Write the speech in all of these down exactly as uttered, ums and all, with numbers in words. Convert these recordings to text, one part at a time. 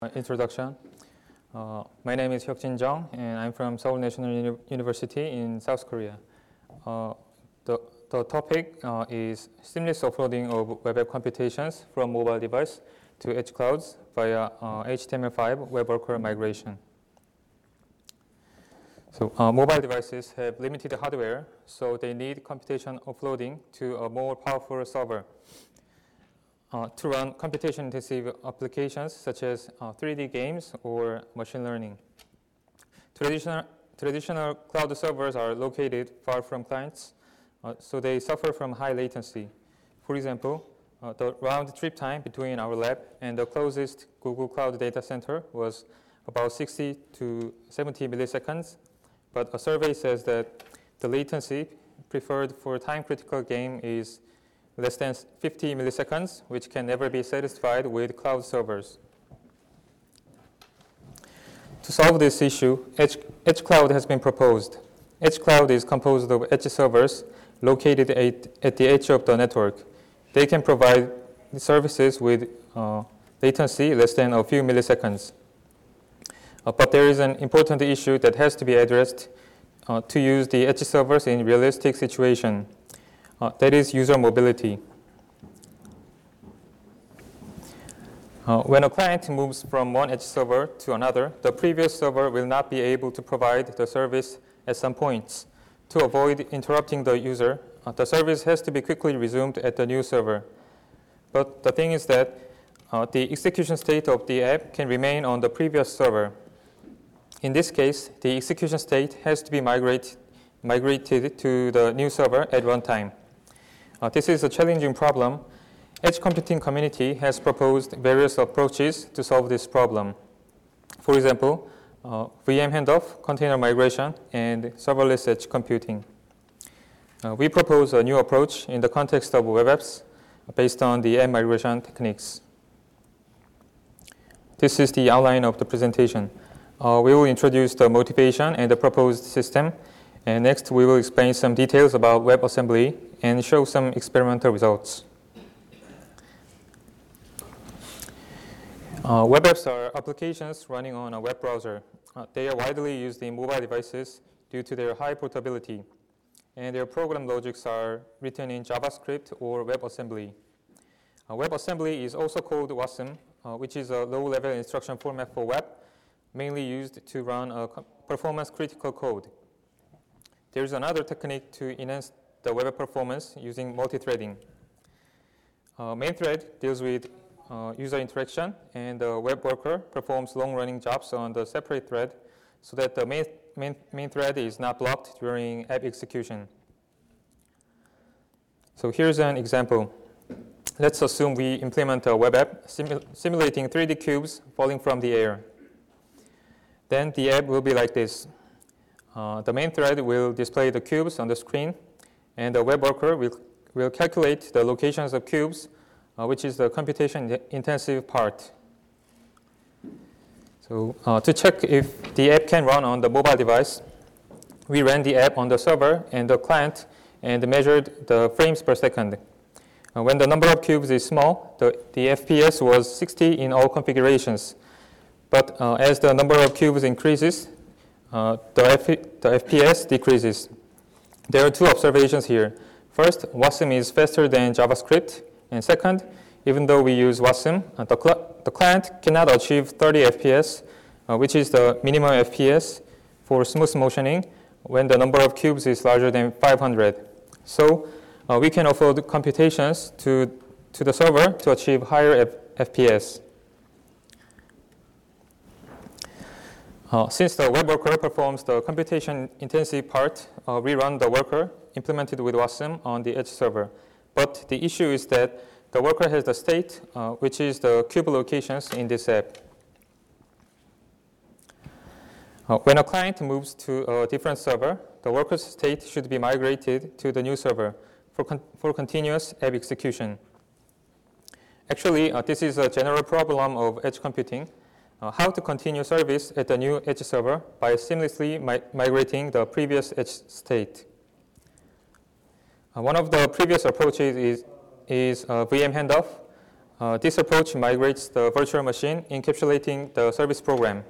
Uh, introduction. Uh, my name is Hyuk-jin Jung, and I'm from Seoul National Uni- University in South Korea. Uh, the, the topic uh, is seamless offloading of web app computations from mobile device to edge clouds via uh, H T M L five web worker migration. So uh, mobile devices have limited hardware, so they need computation offloading to a more powerful server. Uh, to run computation-intensive applications such as uh, three D games or machine learning. Traditional, traditional cloud servers are located far from clients, uh, so they suffer from high latency. For example, uh, the round trip time between our lab and the closest Google Cloud data center was about sixty to seventy milliseconds, but a survey says that the latency preferred for time-critical game is less than fifty milliseconds, which can never be satisfied with cloud servers. To solve this issue, Edge, Edge Cloud has been proposed. Edge Cloud is composed of edge servers located at, at the edge of the network. They can provide services with uh, latency less than a few milliseconds. Uh, but there is an important issue that has to be addressed uh, to use the edge servers in realistic situation. Uh, that is user mobility. Uh, when a client moves from one edge server to another, the previous server will not be able to provide the service at some points. To avoid interrupting the user, uh, the service has to be quickly resumed at the new server. But the thing is that uh, the execution state of the app can remain on the previous server. In this case, the execution state has to be migrate, migrated to the new server at runtime. Uh, this is a challenging problem. Edge computing community has proposed various approaches to solve this problem. For example, uh, V M handoff, container migration, and serverless edge computing. Uh, we propose a new approach in the context of web apps based on the app migration techniques. This is the outline of the presentation. Uh, we will introduce the motivation and the proposed system, and next we will explain some details about WebAssembly and show some experimental results. Uh, web apps are applications running on a web browser. Uh, they are widely used in mobile devices due to their high portability, and their program logics are written in JavaScript or WebAssembly. Uh, WebAssembly is also called WASM, uh, which is a low-level instruction format for web, mainly used to run a performance-critical code. There is another technique to enhance the web performance using multi-threading. Uh, main thread deals with uh, user interaction, and the web worker performs long-running jobs on the separate thread so that the main, main, main thread is not blocked during app execution. So here's an example. Let's assume we implement a web app simu- simulating three D cubes falling from the air. Then the app will be like this. Uh, the main thread will display the cubes on the screen, and the web worker will, will calculate the locations of cubes, uh, which is the computation-intensive part. So uh, to check if the app can run on the mobile device, we ran the app on the server and the client and measured the frames per second. Uh, when the number of cubes is small, the, the F P S was sixty in all configurations. But uh, as the number of cubes increases, Uh, the, F the F P S decreases. There are two observations here. First, WASM is faster than JavaScript. And second, even though we use WASM, uh, the, cl the client cannot achieve thirty F P S, uh, which is the minimum F P S for smooth motioning when the number of cubes is larger than five hundred. So uh, we can offload computations to, to the server to achieve higher F P S. Uh, since the web worker performs the computation-intensive part, uh, we run the worker implemented with WASM on the edge server. But the issue is that the worker has the state, uh, which is the cube locations in this app. Uh, when a client moves to a different server, the worker's state should be migrated to the new server for, con for continuous app execution. Actually, uh, this is a general problem of edge computing. Uh, how to continue service at the new edge server by seamlessly mi migrating the previous edge state. Uh, one of the previous approaches is, is uh, V M handoff. Uh, this approach migrates the virtual machine, encapsulating the service program.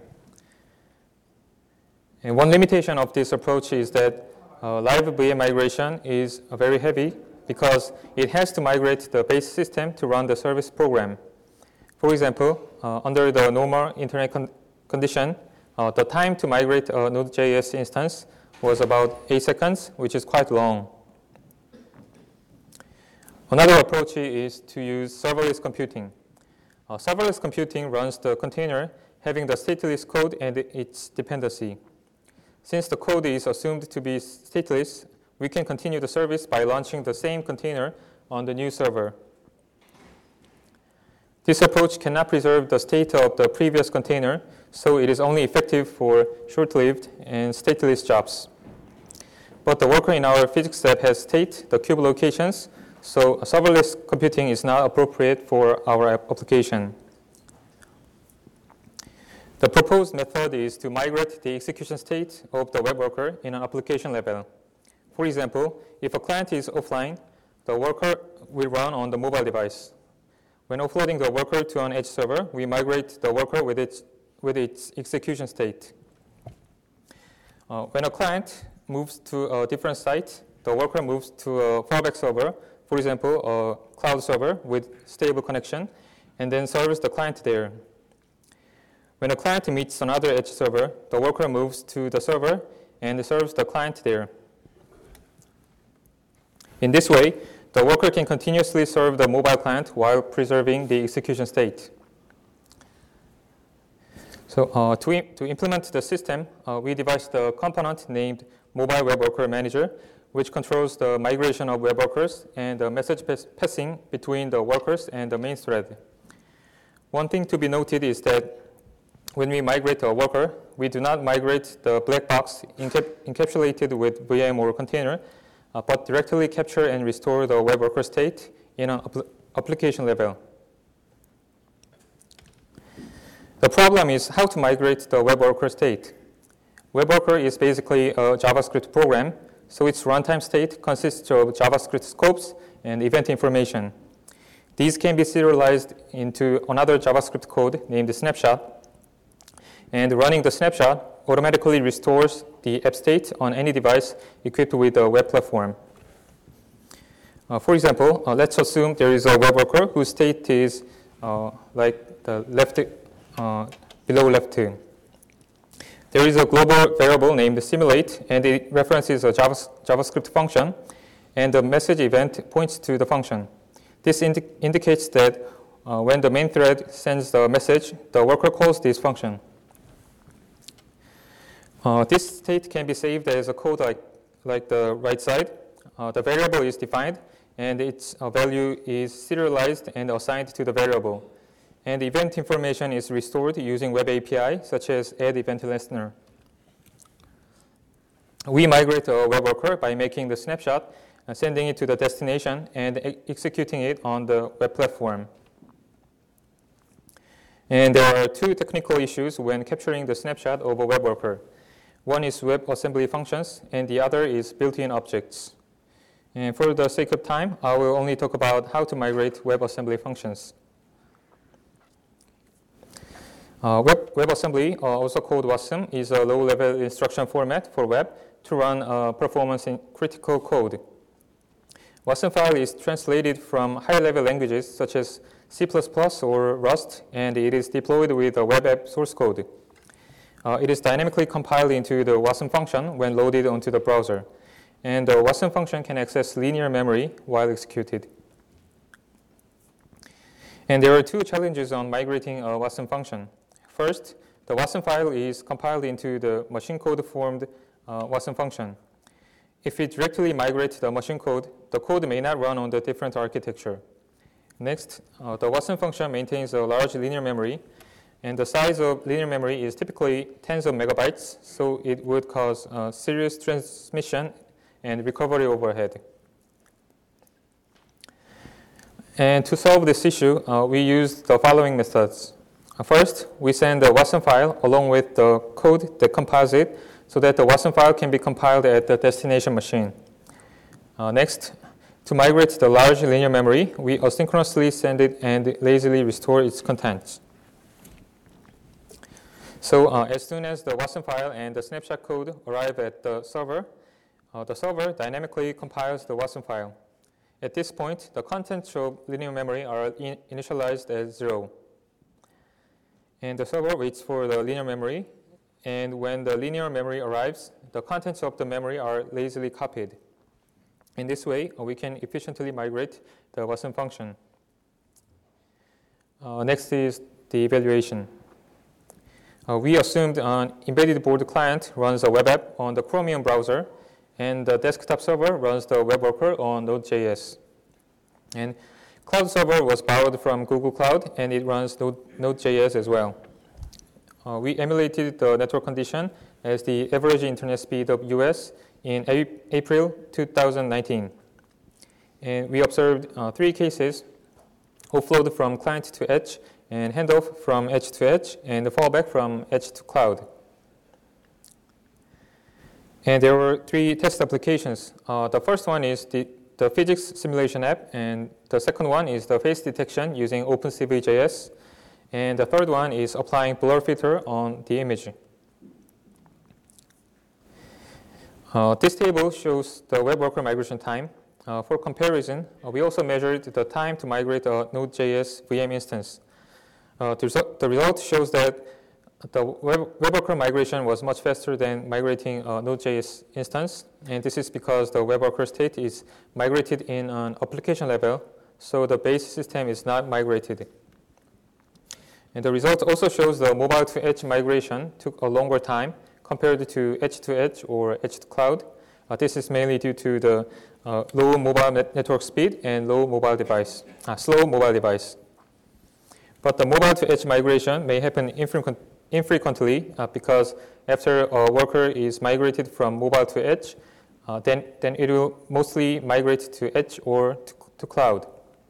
And one limitation of this approach is that uh, live V M migration is uh, very heavy because it has to migrate the base system to run the service program. For example, uh, under the normal internet con condition, uh, the time to migrate a Node.js instance was about eight seconds, which is quite long. Another approach is to use serverless computing. Uh, serverless computing runs the container having the stateless code and its dependency. Since the code is assumed to be stateless, we can continue the service by launching the same container on the new server. This approach cannot preserve the state of the previous container, so it is only effective for short-lived and stateless jobs. But the worker in our physics lab has state, the cube locations, so serverless computing is not appropriate for our application. The proposed method is to migrate the execution state of the web worker in an application level. For example, if a client is offline, the worker will run on the mobile device. When offloading the worker to an edge server, we migrate the worker with its, with its execution state. Uh, when a client moves to a different site, the worker moves to a fallback server, for example, a cloud server with stable connection, and then serves the client there. When a client meets another edge server, the worker moves to the server and serves the client there. In this way, the worker can continuously serve the mobile client while preserving the execution state. So uh, to, im to implement the system, uh, we devised a component named Mobile Web Worker Manager, which controls the migration of web workers and the message pass passing between the workers and the main thread. One thing to be noted is that when we migrate a worker, we do not migrate the black box encap encapsulated with V M or container, uh, but directly capture and restore the web worker state in an apl application level. The problem is how to migrate the web worker state. Web worker is basically a JavaScript program, so its runtime state consists of JavaScript scopes and event information. These can be serialized into another JavaScript code named snapshot, and running the snapshot automatically restores the app state on any device equipped with a web platform. Uh, for example, uh, let's assume there is a web worker whose state is uh, like the left, uh, below left. There is a global variable named simulate, and it references a Java, JavaScript function, and the message event points to the function. This indi indicates that uh, when the main thread sends the message, the worker calls this function. Uh, this state can be saved as a code like, like the right side. Uh, the variable is defined, and its uh, value is serialized and assigned to the variable. And event information is restored using web A P I, such as add event listener. We migrate a web worker by making the snapshot, uh, sending it to the destination, and e executing it on the web platform. And there are two technical issues when capturing the snapshot of a web worker. One is WebAssembly functions, and the other is built-in objects. And for the sake of time, I will only talk about how to migrate WebAssembly functions. Uh, Web, WebAssembly, uh, also called WASM, is a low-level instruction format for web to run uh, performance in critical code. WASM file is translated from higher-level languages such as C plus plus or Rust, and it is deployed with a web app source code. Uh, it is dynamically compiled into the WASM function when loaded onto the browser. And the WASM function can access linear memory while executed. And there are two challenges on migrating a WASM function. First, the WASM file is compiled into the machine code formed uh, WASM function. If we directly migrate the machine code, the code may not run on the different architecture. Next, uh, the WASM function maintains a large linear memory, and the size of linear memory is typically tens of megabytes, so it would cause uh, serious transmission and recovery overhead. And to solve this issue, uh, we use the following methods. Uh, first, we send the WASM file along with the code that compiles it so that the WASM file can be compiled at the destination machine. Uh, next, To migrate the large linear memory, we asynchronously send it and lazily restore its contents. So uh, as soon as the Watson file and the snapshot code arrive at the server, uh, the server dynamically compiles the Watson file. At this point, the contents of linear memory are in initialized as zero. And the server waits for the linear memory, and when the linear memory arrives, the contents of the memory are lazily copied. In this way, uh, we can efficiently migrate the Watson function. Uh, next is the evaluation. Uh, we assumed an embedded board client runs a web app on the Chromium browser, and the desktop server runs the web worker on Node.js. And Cloud Server was borrowed from Google Cloud, and it runs Node, Node.js as well. Uh, we emulated the network condition as the average internet speed of U S in a April two thousand nineteen. And we observed uh, three cases: offload from client to edge, and handoff from edge to edge, and the fallback from edge to cloud. And there were three test applications. Uh, the first one is the, the physics simulation app, and the second one is the face detection using OpenCV.js, and the third one is applying blur filter on the image. Uh, this table shows the web worker migration time. Uh, for comparison, uh, we also measured the time to migrate a Node.js V M instance. Uh, the, result, the result shows that the web, web worker migration was much faster than migrating a Node.js instance, and this is because the web worker state is migrated in an application level, so the base system is not migrated. And the result also shows the mobile to edge migration took a longer time compared to edge to edge or edge to cloud. Uh, this is mainly due to the uh, low mobile net network speed and low mobile device, uh, slow mobile device. But the mobile to edge migration may happen infrequent, infrequently uh, because after a worker is migrated from mobile to edge, uh, then, then it will mostly migrate to edge or to, to cloud.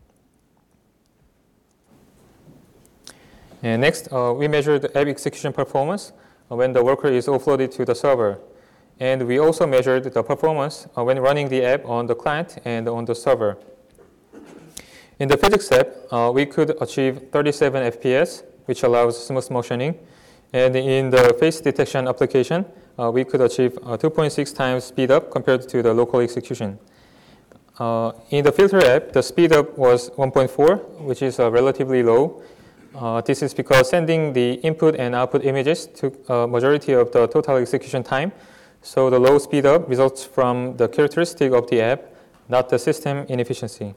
And next, uh, we measure the app execution performance uh, when the worker is offloaded to the server. And we also measured the performance uh, when running the app on the client and on the server. In the physics app, uh, we could achieve thirty-seven F P S, which allows smooth motioning. And in the face detection application, uh, we could achieve uh, two point six times speed up compared to the local execution. Uh, in the filter app, the speed up was one point four, which is uh, relatively low. Uh, this is because sending the input and output images took a majority of the total execution time. So the low speed up results from the characteristic of the app, not the system inefficiency.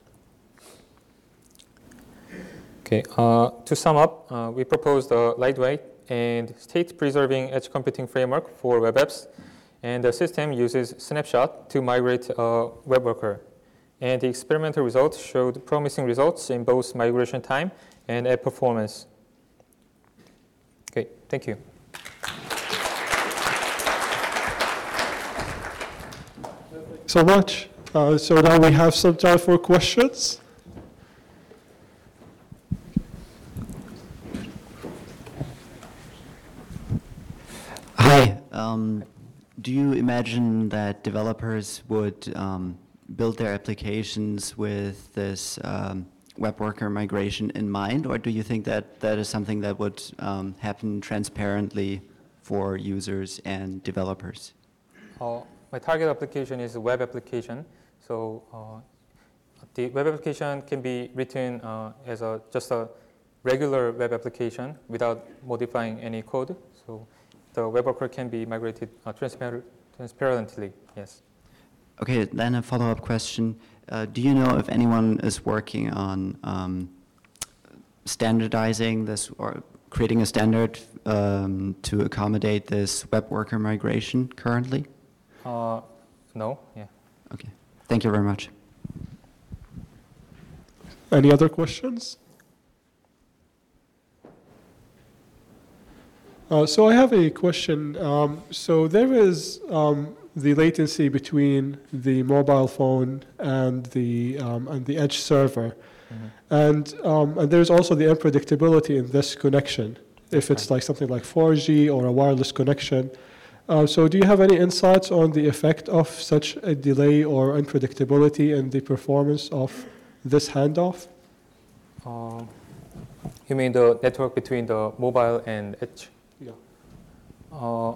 Okay, uh, to sum up, uh, we proposed a lightweight and state-preserving edge computing framework for web apps, and the system uses Snapshot to migrate a web worker. And the experimental results showed promising results in both migration time and app performance. Okay, thank you. Thanks so much. Uh, so now we have some time for questions. Hi. Um, do you imagine that developers would um, build their applications with this um, web worker migration in mind, or do you think that that is something that would um, happen transparently for users and developers? Uh, my target application is a web application. So uh, the web application can be written uh, as a just a regular web application without modifying any code. So the web worker can be migrated uh, transpar transparently, yes. Okay, then a follow-up question. Uh, do you know if anyone is working on um, standardizing this or creating a standard um, to accommodate this web worker migration currently? Uh, no, yeah. Okay, thank you very much. Any other questions? Uh, so I have a question. Um, so there is um, the latency between the mobile phone and the um, and the edge server, mm-hmm. and um, and there's also the unpredictability in this connection. If it's like something like four G or a wireless connection, Uh, so do you have any insights on the effect of such a delay or unpredictability in the performance of this handoff? Uh, you mean the network between the mobile and edge? Yeah. Uh,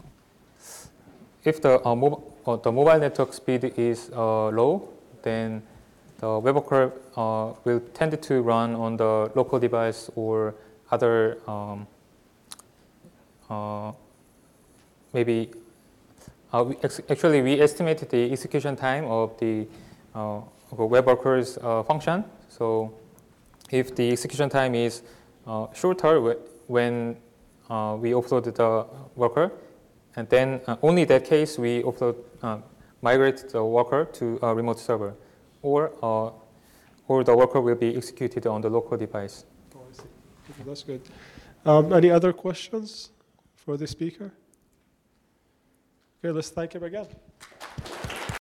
if the, uh, mob uh, the mobile network speed is uh, low, then the web worker uh, will tend to run on the local device or other um, uh, maybe uh, we actually we estimated the execution time of the uh, web worker's uh, function. So if the execution time is uh, shorter when uh, we offload the worker, and then uh, only in that case we offload uh, migrate the worker to a remote server, or uh, or the worker will be executed on the local device. Oh, I see. Okay, that's good. Um, any other questions for the speaker? Okay, let's thank him again.